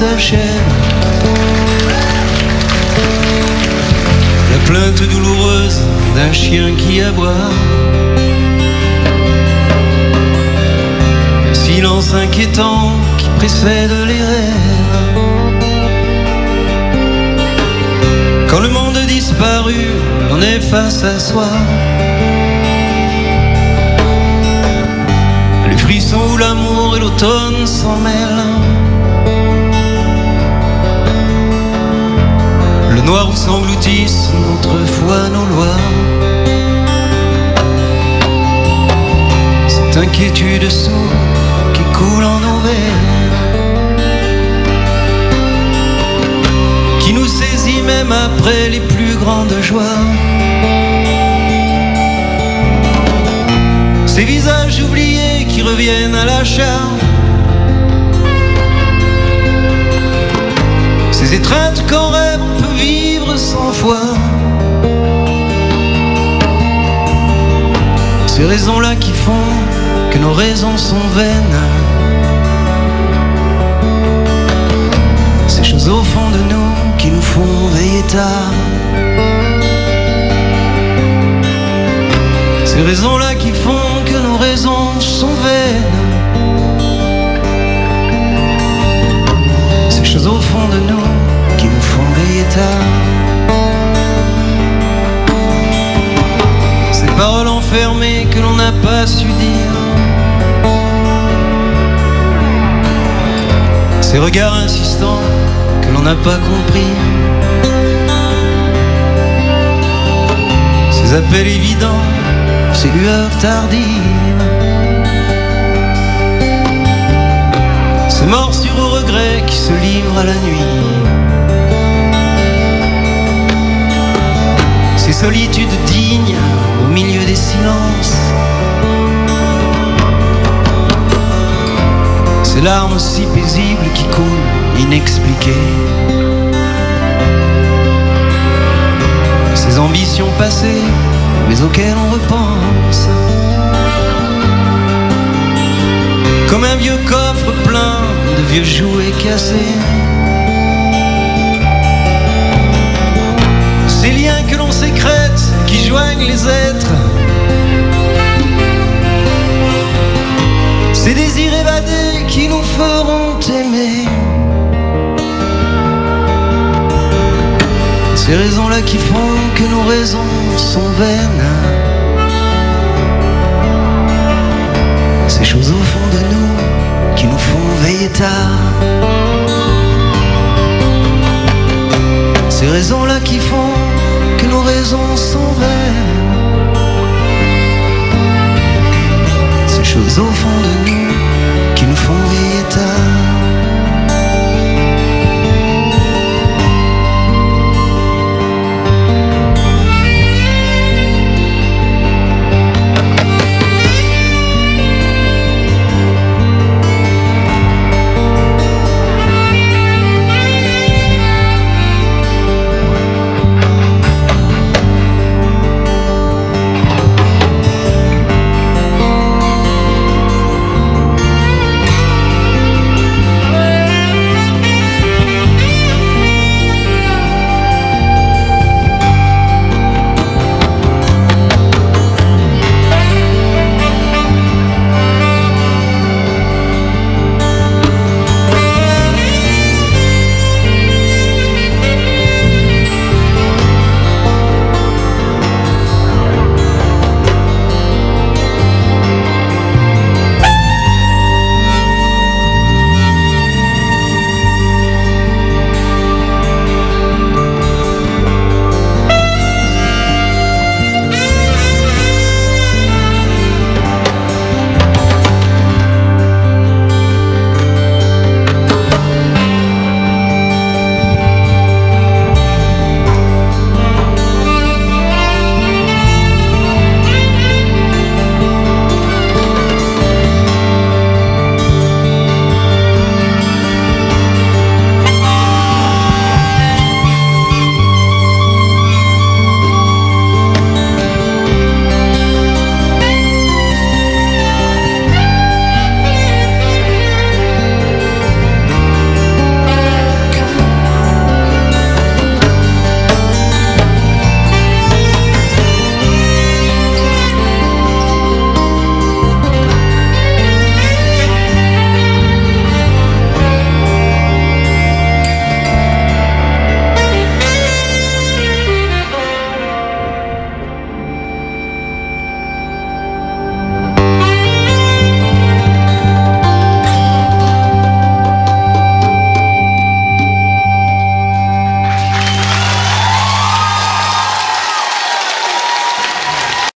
s'achève. La plainte douloureuse d'un chien qui aboie. Le silence inquiétant qui précède les rêves. Quand le monde disparu, on est face à soi. Les frissons où l'amour et l'automne s'en mêlent. Le noir où s'engloutissent notre foi, nos lois. Cette inquiétude sourde qui coule en nos veines, qui nous saisit même après les plus grandes joies. Ces visages oubliés qui reviennent à la charge. Ces étreintes qu'en rêve on peut vivre sans foi. Ces raisons-là qui font que nos raisons sont vaines. Ces choses au fond de nous qui nous font veiller tard. Ces raisons-là qui font que nos raisons sont vaines. Ces choses au fond de nous qui nous font veiller tard. Ces paroles enfermées que l'on n'a pas su dire. Ces regards insistants que l'on n'a pas compris. Ces appels évidents, ces lueurs tardives. Ces morsures au regret qui se livrent à la nuit. Ces solitudes dignes au milieu des silences. Ces larmes si paisibles qui coulent inexpliquées. Ces ambitions passées mais auxquelles on repense. Comme un vieux coffre plein de vieux jouets cassés. Ces liens que l'on sécrète, qui joignent les êtres. Ces désirs évadés qui nous feront aimer. Ces raisons-là qui font que nos raisons sont vaines. Ces choses au fond de nous qui nous font veiller tard. Ces raisons-là qui font que nos raisons sont vaines. Ces choses au fond